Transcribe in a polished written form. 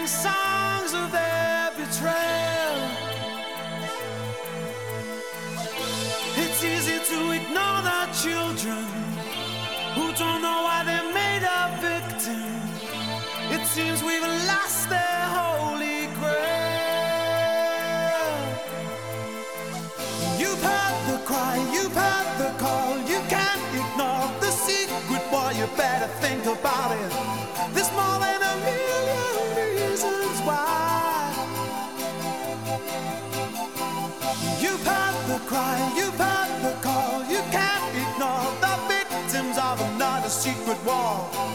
sing songs of their betrayal. It's easy to ignore the children who don't know why they're made a victim. It seems we've lost their holy grail. You've heard the cry, you've heard the call. You can't ignore the secret war. You better think about it. There's more than a million reasons why. You've heard the cry, you've heard the call. You can't ignore the victims of another secret war.